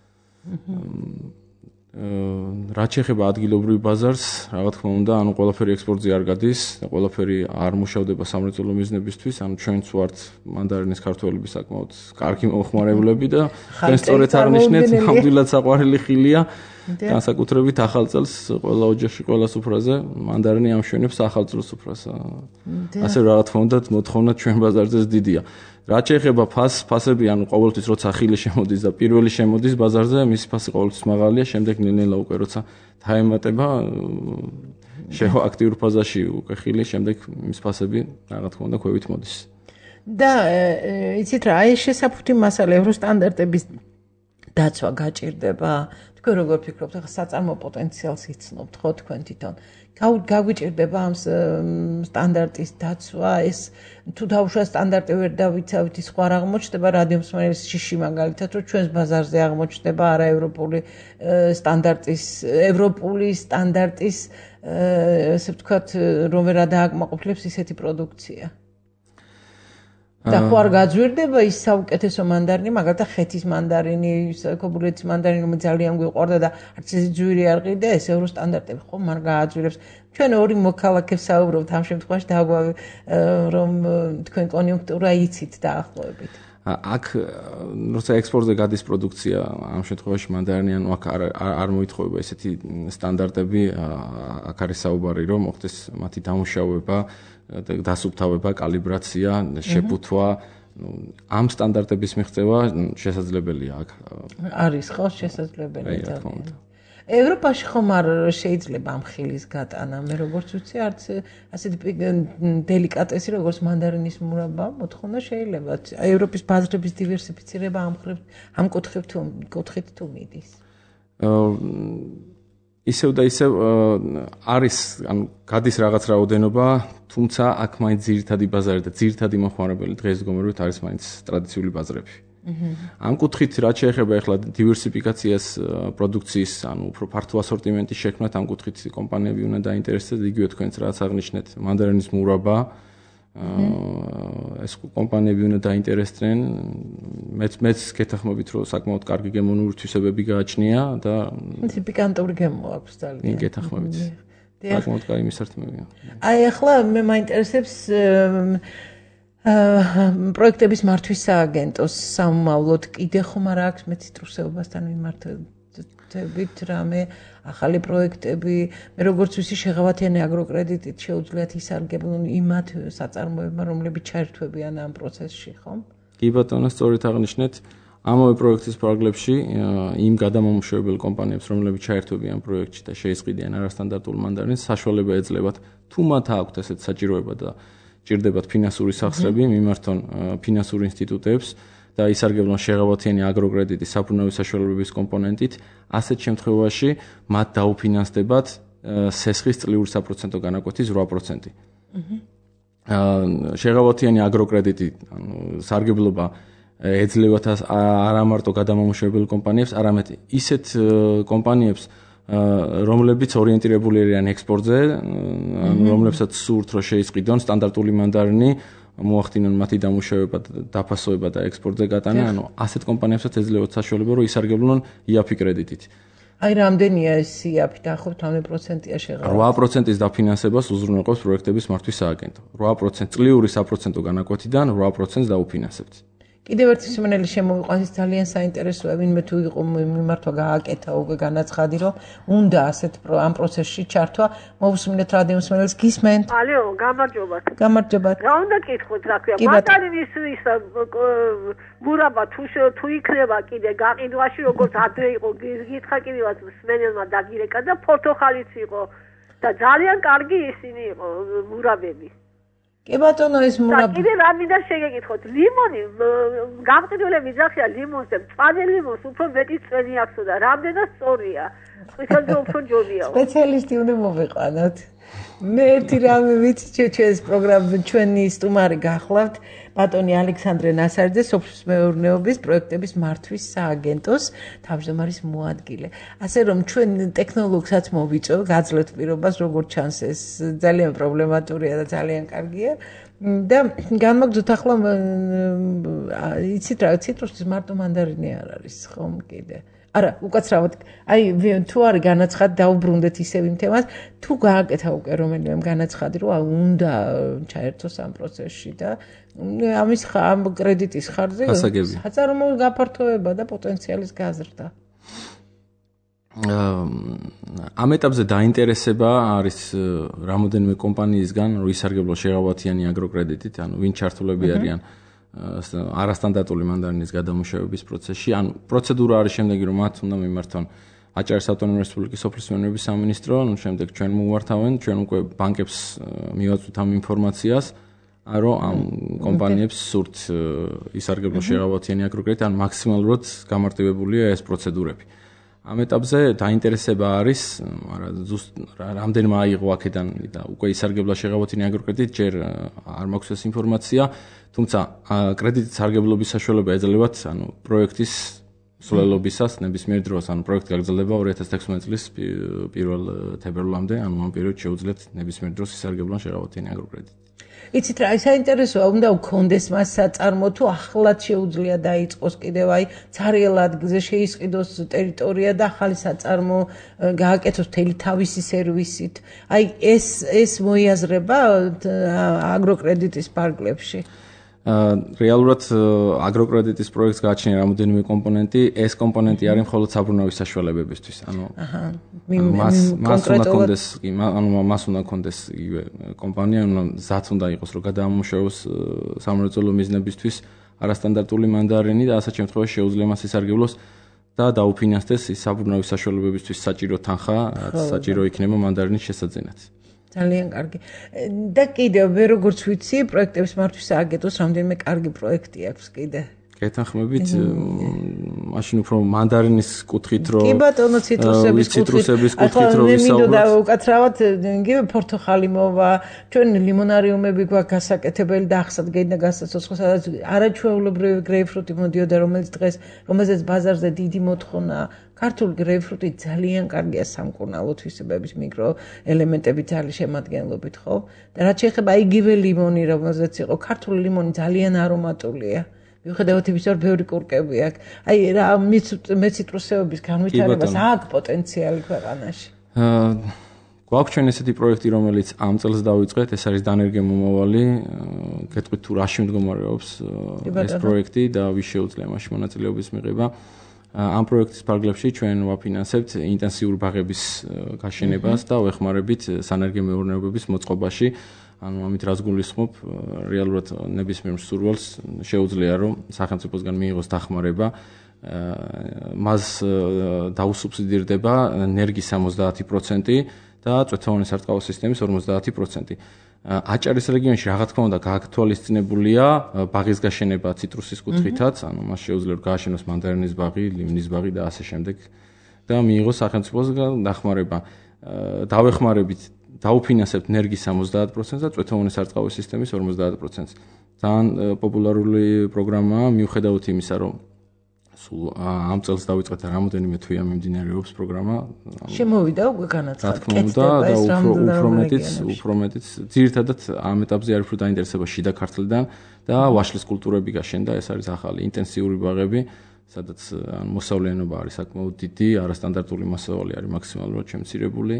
რაც შეეხება ადგილობრივ ბაზარს, რა თქმა უნდა, ანუ ყველაფერი ექსპორტზე არ გადის და ყველაფერი არ მუშავდება სამრეწველო მიზნებისთვის, ანუ ჩვენც ვართ მანდარინის ქართველები საკმაოდ კარგი მომხმარებლები და ჩვენ სწორედ აღნიშნეთ, ნამდვილად საყვარელი ხილია. განსაკუთრებით ახალ წელს ყველა ოჯახში, ყველა სუფრაზე მანდარინი ამშვენებს ახალ წელს სუფრას. ასე რა თქმა უნდა, მოთხოვნა ჩვენ ბაზარზეც დიდია. რაც შეეხება ფასები, ანუ ყოველთვის როცა ხილი შემოდის და პირველი შემოდის ბაზარზე, მისი ფასი ყოველთვის მაღალია, შემდეგ ნელ-ნელა უკვე როცა დაემატება შევა აქტიურ ფაზაში უკვე ხილი, შემდეგ მის ფასები რა თქმა უნდა ქვევით მოდის. და იცით რა, ეს შესაფუთი მასალა ევროსტანდარტების დაცვა გაჭირდება. თქვენ როგორ ფიქრობთ, ახლა საწარმო პოტენციალს იცნობთ ხო თქვენ თვითონ? გაგვიჭირდება ამ სტანდარტის დაცვა, ეს თუ დაუშვა სტანდარტი ვერ დავიცავთ, ის სხვა არ აღმოჩნდება რადიო მსმენელის შიში მაგალითად, რომ ჩვენს ბაზარზე აღმოჩნდება არაევროპული სტანდარტის ესე ვთქვათ, რომ ვერ დააკმაყოფილებს ისეთი პროდუქცია. და ხო არ გაძვირდება ის საუკეთესო მანდარინი, მაგალითად ხეთის მანდარინი, ქობულეთის მანდარინი, რომელიც ძალიან გვიყვარდა და არც ისე ძვირი არ ყიდა, ეს ევროსტანდარტები ხომ არ გააძვირებს. ჩვენ ორი მოქალაქეს საუბრობთ ამ შემთხვევაში და რომ თქვენ კონიუნქტურა იცით დაახლოებით. აქ როცა ექსპორტზე გადის პროდუქცია, ამ შემთხვევაში მანდარინი, ანუ აქ არ მოითხოვება ესეთი სტანდარტები, აქ არის საუბარი, რომ მოხდეს მათი დამუშავება, დასუფთავება, კალიბრაცია, შეფუთვა, ამ სტანდარტების მიღწევა შესაძლებელია აქ. არის ხო შესაძლებელი ძალიან. ევროპაში ხომ არ შეიძლება ამ ხილის გატანა, მე როგორც ვიცი, არც ასეთი დელიკატესი როგორც მანდარინის მურაბა, მოთხოვნა შეიძლება. ევროპის ბაზრების დივერსიფიცირება ამ კუთხით თუ მიდის. ისევ და ისევ არის, ანუ გადის რაღაც რაოდენობა, თუმცა აქ მაინც ძირითადი ბაზარი და ძირითადი მოხმარებელი დღესდღეობით არის მაინც ტრადიციული ბაზრები. ამ კუთხით რაც შეეხება ახლა დივერსიფიკაციას პროდუქციის, ანუ უფრო ფართო ასორტიმენტის შექმნათ, ამ კუთხით კომპანიები უნდა დაინტერესდეს, იგივე თქვენც რაც აღნიშნეთ, მანდარინის მურაბა, ეს კომპანიები უნდა დაინტერესდნენ. მეც გეთანხმებით, რომ საკმაოდ კარგი გემოვნური თვისებები გააჩნია და პიკანტური გემო აქვს ძალიან. გეთანხმებით. საკმაოდ კარგი მისართმევია. აი ახლა მე მაინტერესებს პროექტების მართვის სააგენტოს სამომავლოდ კიდე ხომ არ აქვს მე ციტრუსეობასთან მიმართებით რამე ახალი პროექტები, მე როგორც ვიცი შეღავათიანი აგროკრედიტით შეუძლიათ ისარგებლონ იმათ საწარმოებმა, რომლებიც ჩაერთვებიან ამ პროცესში, ხომ? კი ბატონო, სწორედ აღნიშნეთ, ამავე პროექტის პროგრამებში იმ გადამამუშავებელ კომპანიებს, რომლებიც ჩაერთვებიან პროექტში და შეისყიდიან არასტანდარტულ მანდარინს, საშუალება ეძლევათ, თუ მათ აქვთ ესეთ საჭიროება და ჭირდებათ ფინანსური სახსრები, მიმართონ ფინანსურ ინსტიტუტებს და ისარგებლონ შეღავათიანი აგროკრედიტის საფრინავის საშუალებების კომპონენტით, ასეთ შემთხვევაში მათ დაუფინანსდებათ სესხის წლიური საპროცენტო განაკვეთის 8%. შეღავათიანი აგროკრედიტი, ანუ სარგებლობა ეძლევათ არა მარტო გადამამუშავებელ კომპანიებს, არამედ ისეთ კომპანიებს, რომლებიც ორიენტირებული არიან ექსპორტზე, რომლებსაც სურთ რომ შეისყიდონ სტანდარტული მანდარინი, მოახდინონ მათი დამუშავება, დაფასება და ექსპორტზე გატანა, ანუ ასეთ კომპანიებსაც ეძლევათ საშუალება რომ ისარგებლონ IAPI კრედიტით. აი რამდენია ეს IAPI დაახლოებით 8%-ია შეღავათი. 8%-ის დაფინანსებას უზრუნველყოფს პროექტების მართვის სააგენტო. 8% წლიური საპროცენტო განაკვეთიდან 8%-ს დაუფინანსებთ. კიდევ ერთი სმენელი შემოვიყვანს ძალიან საინტერესოა, ვინმე თუ იყო მიმართვა გააკეთა უკვე განაცხადი, რომ უნდა ასეთ ამ პროცესში ჩართვა. მოვუსმინეთ რადიო მსმენელს, გისმენთ? ალო, გამარჯობათ. გამარჯობათ. რა უნდა გითხოთ, რა ქვია? მანდარინის ის მურაბა თუ იქნება კიდე გაყიდვაში, როგორც ადრე იყო, გითხრა კიდევაც მსმენელმა დაგირეკა და პორტოხალიც იყო და ძალიან კარგი ისინი იყო მურაბები. კი ბატონო ეს მურაბა. კიდე რა მინდა შეგეკითხოთ, ლიმონი გამყიდველები ძახია ლიმონზე, მწვანე ლიმონს უფრო მეტი წვენი აქვსო და რამდენად სწორია. ხვითელზე უფრო ჯობია. სპეციალისტი უნდა მოვიყვანოთ. მე ერთი რამე ვიცი, ჩვენს პროგრამაში ჩვენი სტუმარი გახლავთ ბატონი ალექსანდრე ნასარიძე, სოფლის მეურნეობის პროექტების მართვის სააგენტოს თავმჯდომარის მოადგილე. ასე რომ ჩვენ ტექნოლოგიასაც მოვიწევ, გაძლევთ პირობას, როგორც ჩანს ეს ძალიან პრობლემატურია და ძალიან კარგია. და განმაგდოთ ახლა იცით რა, ციტრუსის მარტო მანდარინი არ არის, ხომ კიდე. არა, უკაცრავად, აი თუ არის განაცხადი დაუბრუნდეთ ისევ იმ თემას, თუ გააკეთა უკვე რომელიმე განაცხადი, რომ უნდა ჩაერთოს ამ პროცესში და ამის ამ კრედიტის ხარჯზე საწარმოო გაფართოება და პოტენციალის გაზრდა. ამ ეტაპზე დაინტერესება არის რამოდენიმე კომპანიისგან, რომ ისარგებლოს შეღავათიანი აგროკრედიტით, ანუ ვინ ჩართულები არიან არასტანდარტული მანდარინის გადამუშავების პროცესში. ანუ პროცედურა არის შემდეგი, რომ მათ უნდა მიმართონ აჭარის ავტონომიური რესპუბლიკის სოფლის მეურნეობის სამინისტრო, ანუ შემდეგ ჩვენ მოვართავენ, ჩვენ უკვე ბანკებს მივაწვით ამ ინფორმაციას, რომ ამ კომპანიებს სურთ ისარგებლოს შეღავათიანი აგროკრედიტი, ან მაქსიმალურად გამარტივებულია ეს პროცედურები. ამ ეტაპზე დაინტერესება არის, მაგრამ ზუსტ რამდენმა აიღო აქედან და უკვე ისარგებლა შეღავათიანი აგროკრედიტი, ჯერ არ მაქვს ეს ინფორმაცია, თუმცა კრედიტის სარგებლობის საშუალება ეძლევათ, ანუ პროექტის სრულობისას ნებისმიერ დროს, ანუ პროექტი გაგრძელდება 2016 წლის 1 თებერვლამდე, ანუ ამ პერიოდში შეუძლიათ ნებისმიერ დროს ისარგებლონ შეღავათიანი აგროკრედიტი. იცით რა, საინტერესოა, უნდა უქონდეს მას საწარმო თუ ახლად შეუძლია დაიწყოს კიდევ აი ცარიელ ადგილზე შეისყიდოს ტერიტორია და ახალი საწარმო გააკეთოს მთელი თავისი სერვისით. აი ეს მოიაზრება აგროკრედიტის პარკლებში. რეალურად აგროკრედიტის პროექტს გააჩნია რამოდენიმე კომპონენტი, ეს კომპონენტი არის მხოლოდ საბრუნავი საშუალებებისთვის. ანუ მას უნდა კონდეს იგივე კომპანია, ანუ ზათ უნდა იყოს, რომ გადაამუშავოს სამრეწველო მიზნებისთვის არასტანდარტული მანდარინი და ასეთ შემთხვევაში შეუძლია მას ისარგებლოს და დაუფინანსდეს ის საბრუნავი საშუალებებისთვის საჭირო თანხა, რაც საჭირო იქნება მანდარინის შესაძენად. ძალიან კარგი. და კიდევ მე როგორც ვიცი, პროექტების მართვის სააგენტოს რამდენიმე კარგი პროექტი აქვს კიდე. გეთანხმებით მაშინ უფრო მანდარინის კუთხით რო კი ბატონო ციტრუსების კუთხით რო ვისაუბროთ და უკაცრავად იგივე პორტოხალი მოვა ჩვენ ლიმონარიუმები გვაქვს გასაკეთებელი და ახსადგენ და გასაცოცხლო სადაც არაჩვეულებრივი გრეიპფრუტი მოდიოდა რომელზეც ბაზარზე დიდი მოთხოვნა ქართული გრეიპფრუტი ძალიან კარგია სამკურნალო თვისებების მიკრო ელემენტები ძალიან შემადგენლობით ხო და რაც შეეხება იგივე ლიმონი რომელზეც იყო ქართული ლიმონი ძალიან არომატულია მიუხედავად იმისა რომ ბევრი კურკები აქვს აი რა მეციტრუსეობის განვითარებას აქვს პოტენციალი ქვეყანაში გვაქვს ჩვენ ესეთი პროექტი რომელიც ამ წელს დავიწყეთ ეს არის დანერგე მომავალი გეტყვით თუ რაში მდგომარეობს ეს პროექტი და ვის შეუძლია მაშინ მონაწილეობის მიღება ამ პროექტის ფარგლებში ჩვენ ვაფინანსებთ ინტენსიური ბაღების გაშენებას და ვეხმარებით სანერგე მეურნეობების მოწყობაში ანუ ამით რაც გულისხმობ რეალურად ნებისმიერ მსურველს შეუძლია რომ სახელმწიფოსგან მიიღოს დახმარება მას დაუსუბსიდირდება ენერგიის 70% და წვეთოვანი სარტყაო სისტემის 50%. აჭარის რეგიონში რა თქმა უნდა გააქტუალიზებულია ბაღის გაშენება ციტრუსის კუთხითაც, ანუ მას შეუძლია რომ გააშენოს მანდარინის ბაღი, ლიმნის ბაღი და ასე შემდეგ და მიიღოს სახელმწიფოსგან დახმარება. დავეხმარებით დაუფინანსებთ ენერგიის 70%-ს და წვეთოვანი სარტყაო სისტემის 50%-ს. ძალიან პოპულარული პროგრამაა მიუხედავად იმისა, რომ სულ ამ წელს დავიწყეთ რამოდენიმე თვეა მიმდინარეობს პროგრამა. შემოვიდა უკვე განაცხადი. რა თქმა უნდა და უფრო მეტიც ძირითადად ამ ეტაპზე არის უფრო დაინტერესება შიდა ქართლიდან და ვაშლის კულტურები გაშენდა, ეს არის ახალი ინტენსიური ბაღები, სადაც მოსავლიანობა არის საკმაოდ დიდი, არასტანდარტული მასალარი არის მაქსიმალურად შემცირებული.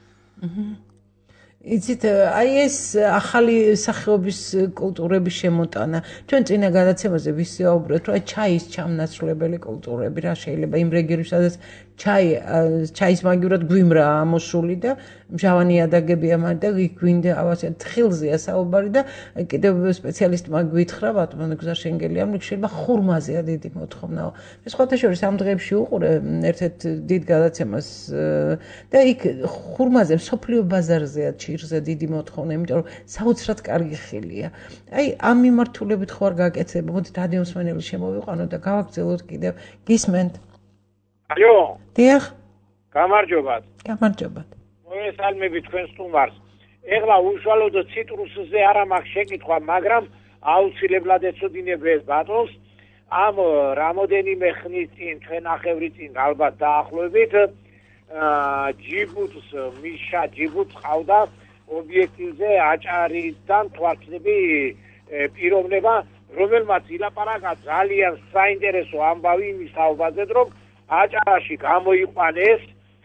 იცით, აი ეს ახალი სახეობის კულტურების შემოტანა. ჩვენ წინა გადაცემაზე ვისაუბრეთ, რომ ჩაის ჩამნაცვლებელი კულტურები რა შეიძლება იმ რეგიონებში, სადაც ჩაის მაგივრად გვიმრა ამოსული და მჟავანი იადაგებია მათ და გვინდა ავასე თხილზეა საუბარი და კიდევ სპეციალისტმა გვითხრა ბატონო გზაშენგელია, შეიძლება ხურმაზეა დიდი მოთხოვნაო. მე სხვათა შორის ამ დღეებში უყურე ერთ-ერთ დიდ გადაცემას და იქ ხურმაზე მსოფლიო ბაზარზეა ჭირზე დიდი მოთხოვნა, იმიტომ რომ საოცრად კარგი ხილია. აი ამ მიმართულებით ხო არ გაკეთება? მოდით რადიო მსმენელი შემოვიყვანოთ და გავაგრძელოთ კიდევ. გისმენთ? ალო. დიახ. გამარჯობათ. გამარჯობათ. მოგესალმებით თქვენ სტუმარს. ეხლა უშუალოდ ციტრუსზე არ მაქვს შეკითხვა, მაგრამ აუცილებლად ეცოდინებ ეს ბატონს. ამ რამოდენიმე ხნის წინ, ჩვენახევრის წინ ალბათ დაახლოებით ჯიბუტს მიშა ჯიბუტს ყავდა ობიექტივზე აჭარიდან თვალწები პიროვნება, რომელმაც ილაპარაკა ძალიან საინტერესო ამბავი იმის თაობაზე, რომ აჭარაში გამოიყვანეს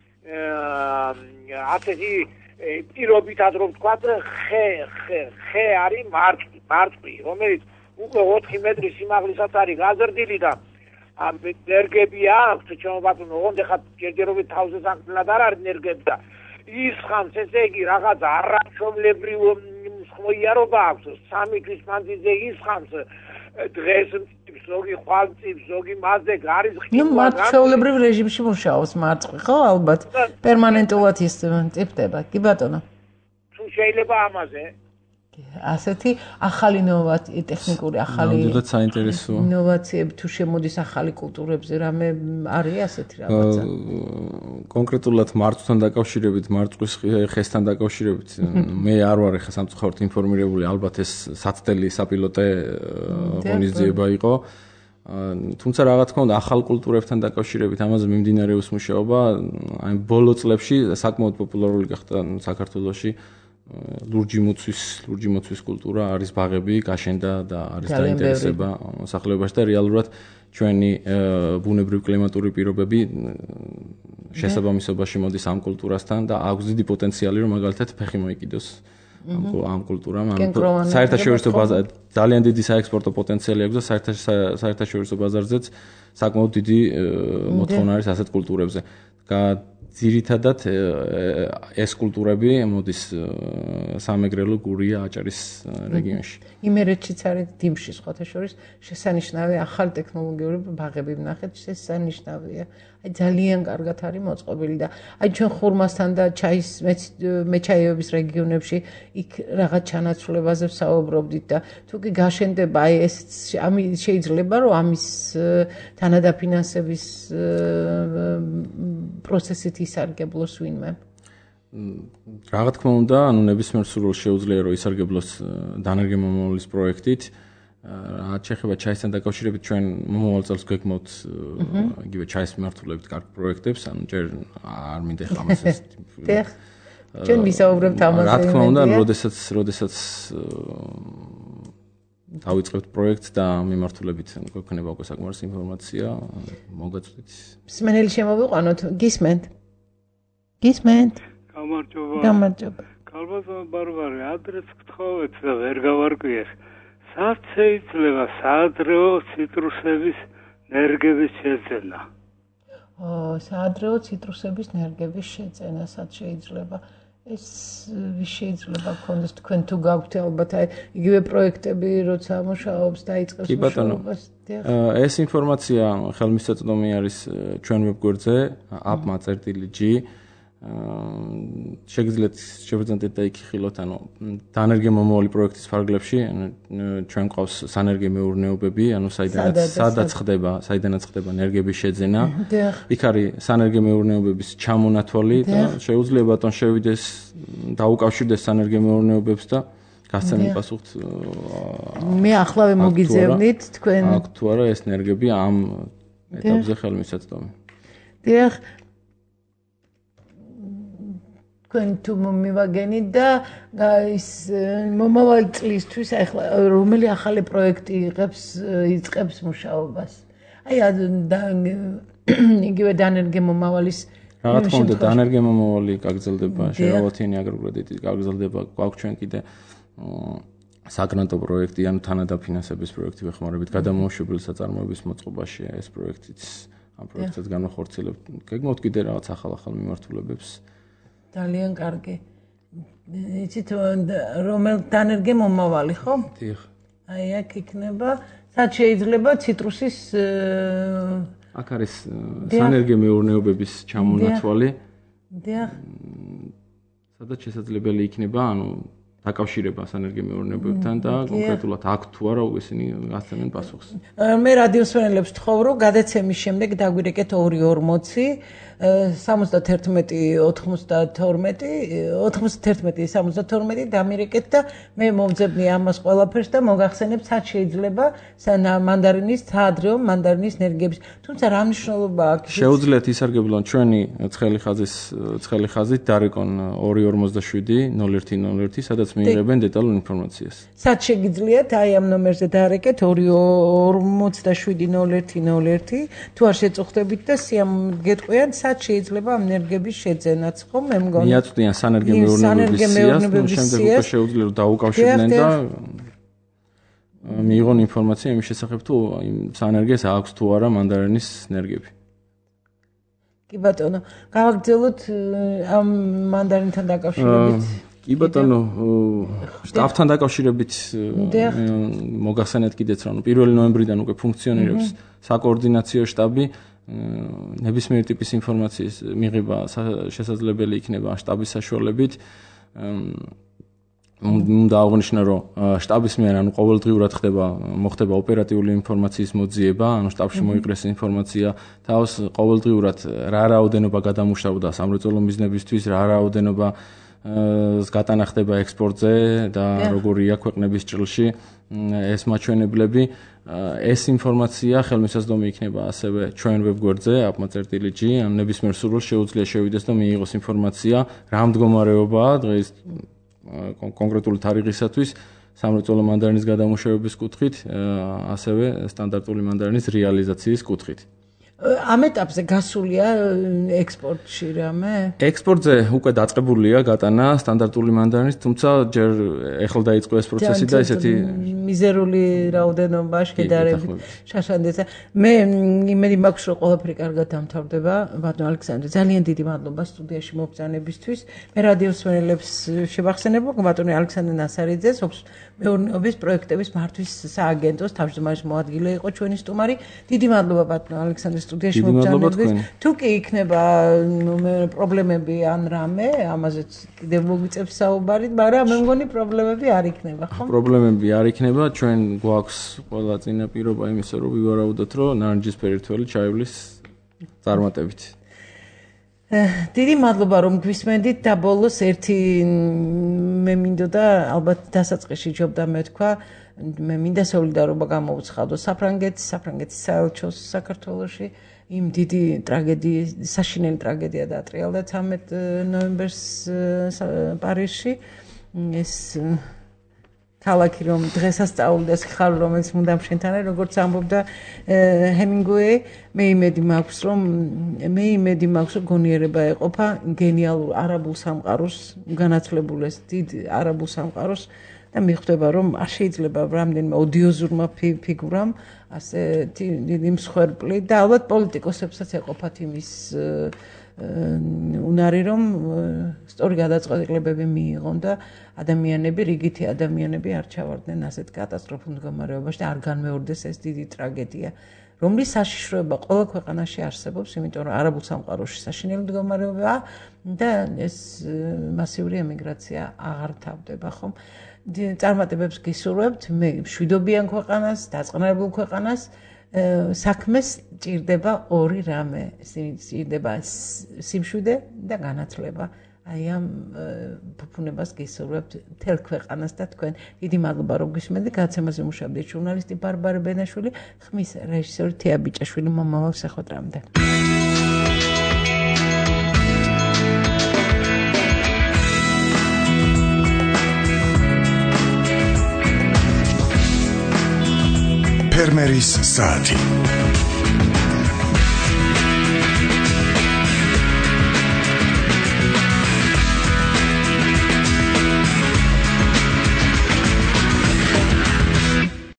ასეთი პირობითად რომ ვთქვათ ხე არის მარწყვი, რომელიც უკვე 4 მეტრის სიმაღლესაც არის გაზრდილი და ამ ენერგები აქვს, ჩემო ბატონო, ოღონდ ხა ჯერჯერობით თავზე საკმლად არ არის ენერგები და ის ხანს ესე იგი რაღაც არაჩვეულებრივ მსხმოიარობა აქვს 3 თვის მანძილზე ის ხანს დღეს ზოგი ხვალწიფ ზოგი მასზე გარის ხილვა. ნუ მარჩვეულებრივ რეჟიმში მუშაობს მარწყვი, ხო, ალბათ. პერმანენტულად ის ტიპდება. კი ბატონო. თუ შეიძლება ამაზე ასეთი ახალი ტექნიკური ახალი ნამდვილად საინტერესო ინოვაციები თუ შემოდის ახალი კულტურებზე, რამე არის ასეთი რაღაცა. კონკრეტულად მარწყვთან დაკავშირებით, მარწყვის ხესთან დაკავშირებით მე არ ვარ ხა სამწუხაროდ ინფორმირებული, ალბათ ეს საცდელი საპილოტე ღონისძიება იყო. თუმცა რა თქმა უნდა ახალ კულტურებთან დაკავშირებით ამაზე მიმდინარეობს მუშაობა. აი ბოლო წლებში საკმაოდ პოპულარული გახდა საქართველოში ლურჯი მოცვის კულტურა, არის ბაღები, გაშენდა და არის დაინტერესება მოსახლეობაში და რეალურად ჩვენი ბუნებრივი კლიმატური პირობები შესაბამისობაში მოდის ამ კულტურასთან და აქვს დიდი პოტენციალი რომ მაგალითად ფეხი მოიკიდოს ამ კულტურამ. საერთაშორისო ბაზარზე ძალიან დიდი საექსპორტო პოტენციალი აქვს და საერთაშორისო ბაზარზეც საკმაოდ დიდი მოთხოვნა არის ასეთ კულტურებზე. ძირითადად ეს კულტურები მოდის სამეგრელო გურია აჭარის რეგიონში. იმერეთშიც არის დიმში სხვათა შორის შესანიშნავი ახალი ტექნოლოგიური ბაღები ვნახეთ, შესანიშნავია. აი ძალიან კარგად არის მოწყობილი და აი ჩვენ ხურმასთან და ჩაის მეჩაიეობის რეგიონებში იქ რაღაც ჩანაცვლებაზე ვსაუბრობდით და თუ კი გაშენდება აი ეს შეიძლება რომ ამის თანადაფინანსების პროცესით ისარგებლოს ვინმე. Რაღაც თქმა უნდა, ანუ ნებისმიერ სურვილს შეუძლია რომ ისარგებლოს დანერგემომავლის პროექტით. რაც შეეხება ჩაისთან დაკავშირებით ჩვენ მომავალ წელს გვეგმოთ იგივე ჩაის მიმართულებით კარგ პროექტებს, ანუ ჯერ არ მინდა ხა ამას ეს. დიახ. ჩვენ ვისაუბრებთ ამაზე. რა თქმა უნდა, როდესაც დავიწყებთ პროექტს და მიმართულებით გვექნება უკვე საკმარისი ინფორმაცია, მოგაწვდით. მსმენელი შემოვიყვანოთ, გისმენთ? გისმენთ? გამარჯობა. ქალბატონო ბარბარე, ადრეც გთხოვეთ და ვერ გავარკვიეს. სად შეიძლება საადრეო ციტრუსების ნერგების შეძენა? საადრეო ციტრუსების ნერგების შეძენა სად შეიძლება? ეს შეიძლება გქონდეს თქვენ თუ გაქვთ ალბათ აი იგივე პროექტები როცა მუშაობს დაიწყებს მუშაობას. ეს ინფორმაცია ხელმისაწვდომი არის ჩვენ ვებგვერდზე app.gi შეგიძლიათ შევეძანდეთ და იქ ხილოთ, ანუ დანერგემომავალი პროექტის ფარგლებში ჩვენ ყავს სანერგე მეურნეობები, ანუ სადაც ხდება ნერგების შეძენა. იქ არის სანერგე მეურნეობების ჩამონათვალი და შეუძლია ბატონ შევიდეს დაუკავშირდეს სანერგე მეურნეობებს და გასცემენ პასუხს. მე ახლავე მოგიძევნით თქვენ აქ თუ არა ეს ნერგები ამ ეტაპზე ხელმისაწვდომი. დიახ. თქვენ თუ მივაგენით და ის მომავალ წლისთვის ახლა რომელი ახალი პროექტი იწყებს მუშაობას. აი იგივე დანერგემომავალის რა თქმა უნდა დანერგემომავალი გაგრძელდება, შერავათიანი აგროკრედიტი გაგრძელდება, გვაქვს ჩვენ კიდე საგრანტო პროექტი, ანუ თანადაფინანსების პროექტი ვეხმარებით გადამამუშავებელი საწარმოების მოწყობაში ეს პროექტიც ამ პროექტსაც განვახორციელებთ. გეგმავთ კიდე რაღაც ახალ მიმართულებებს. ძალიან კარგი. იცით რომელ დანერგემომავალი ხო? დიახ. აი აქ იქნება, სად შეიძლება ციტრუსის აქ არის სანერგე მეურნეობების ჩამონათვალი. დიახ. სადაც შესაძლებელი იქნება, ანუ დაკავშირება სანერგე მეურნეობებთან და კონკრეტულად აქ თუ არა ისინი გასცემენ პასუხს. მე რადიოსმენელებს ვთხოვ, რომ გადაცემის შემდეგ დაგვირეკეთ 240 71-72 დამირეკეთ და მე მოვძებნი ამას ყველაფერს და მოგახსენებთ სად შეიძლება მანდარინის საადრეო მანდარინის ნერგების. თუმცა რა მნიშვნელობა აქვს? შეუძლიათ ისარგებლონ ჩვენი ცხელი ხაზით დარეკონ 247-01-01, სადაც მიიღებენ დეტალურ ინფორმაციას. სად შეგიძლიათ აი ამ ნომერზე დაარეკეთ 247-01-01, თუ არ შეწუხდებით და გეტყვიან სად შეიძლება ამ ნერგების შეძენაც, ხო? მე მგონი. მიაწვდიან სანერგე მეურნეობების შემდეგ უკვე შეუძლია რომ დაუკავშირდნენ და მიიღონ ინფორმაცია იმის შესახებ თუ იმ სანერგეს აქვს თუ არა მანდარინის ნერგები. კი ბატონო, გავაგრძელოთ ამ მანდარინთან დაკავშირებით. კი ბატონო, შტაბთან დაკავშირებით მოგახსენეთ კიდეც რომ 1 ნოემბრიდან უკვე ფუნქციონირებს საკოორდინაციო შტაბი. ნებისმიერი ტიპის ინფორმაციის მიღება შესაძლებელი იქნება შტაბის საშუალებით. უნდა აღვნიშნო, რომ შტაბის მიერ ანუ ყოველდღიურად მოხდება ოპერატიული ინფორმაციის მოძიება, ანუ შტაბში მოიყრეს ინფორმაცია თავს ყოველდღიურად რა რაოდენობა გადამუშავდა სამრეწველო მიზნებისთვის, რა რაოდენობა გატანა ხდება ექსპორტზე და როგორია ქვეყნების ჭრილში ეს მაჩვენებლები. ეს ინფორმაცია ხელმისაწვდომი იქნება ასევე ჩვენ ვებგვერდზე app.gi, ან ნებისმიერ სურვილს შეუძლია შევიდეს და მიიღოს ინფორმაცია რა მდგომარეობაა დღეს კონკრეტული თარიღისათვის სამრეწველო მანდარინის გადამუშავების კუთხით, ასევე სტანდარტული მანდარინის რეალიზაციის კუთხით. ამ ეტაპზე გასულია ექსპორტში რამე? ექსპორტზე უკვე დაწყებულია გატანა სტანდარტული მანდარინის, თუმცა ჯერ ეხლა დაიწყო ეს პროცესი და ესეთი მიზერული რაოდენობა შედარებით შაშანდეცა. მე იმედი მაქვს, რომ ყველაფერი კარგად დამთავრდება. ბატონო ალექსანდრე, ძალიან დიდი მადლობა სტუდიაში მობრძანებისთვის. მე რადიოსმენელებს შევახსენებ, რომ ბატონი ალექსანდრე ნასარიძე მეურნეობის პროექტების მართვის სააგენტოს თავმჯდომარის მოადგილე იყო ჩვენი სტუმარი. დიდი მადლობა ბატონო ალექსანდრე სტუდიაში მობრძანებისთვის. თუ კი იქნება პრობლემები ან რამე, ამაზეც კიდევ მოგვიწევს საუბარი, მაგრამ მე მგონი პრობლემები არ იქნება, ხო? პრობლემები არ იქნება, ჩვენ გვაქვს ყველა წინაპირობა იმისა, რომ ვივარაუდოთ, რომ ნარინჯისფერი რთველი ჩაივლის წარმატებით. დიდი მადლობა რომ გვისმენდით და ბოლოს ერთი მე მინდოდა ალბათ დასაწყისში ჯობდა მეთქვა მე მინდა სოლიდარობა გამოვცხადო საფრანგეთის საელჩოს საქართველოში იმ დიდი ტრაგედიის საშინელი ტრაგედია დაატრიალდა 13 ნოემბერს პარიზში ეს ქალაქი რომ დღესასწაული და სიხარულე რომელიც მუდამ შენთან არის როგორც ამბობდა ჰემინგუეი მე იმედი მაქვს რომ გონიერება ეყოფა გენიალურ არაბულ სამყაროს განათლებულეს დიდ არაბულ სამყაროს და მიხვდება რომ არ შეიძლება რამდენიმე ოდიოზურმა ფიგურამ ასე დიდი მსხვერპლი და ალბათ პოლიტიკოსებსაც ეყოფათ იმის უნარი რომ სწორი გადაწყვეტილებები მიიღონ და ადამიანები რიგითი ადამიანები არ ჩავარდნენ ასეთ კატასტროფულ მდგომარეობაში და არ განმეორდეს ეს დიდი ტრაგედია რომლის საშიშროება ყველა ქვეყანაში არსებობს იმიტომ რომ არაბულ სამყაროში საშინელი მდგომარეობაა და ეს მასიური ემიგრაცია აღარ თავდება ხომ წარმატებებს გისურვებთ მე მშვიდობიან ქვეყანას დაწყნარებულ ქვეყანას საქმეს ჭირდება ორი რამე ჭირდება სიმშვიდე და განათლება აი ამ ფუფუნებას გისურვებთ მთელ ქვეყანას და თქვენ დიდი მადლობა რომ გვისმენთ გადაცემაზე მუშაობდი ჟურნალისტი ბარბარე ბენაშვილი ხმის რეჟისორი თეა ბიჭაშვილი მომავალ შეხვედრამდე ფერმერის საათი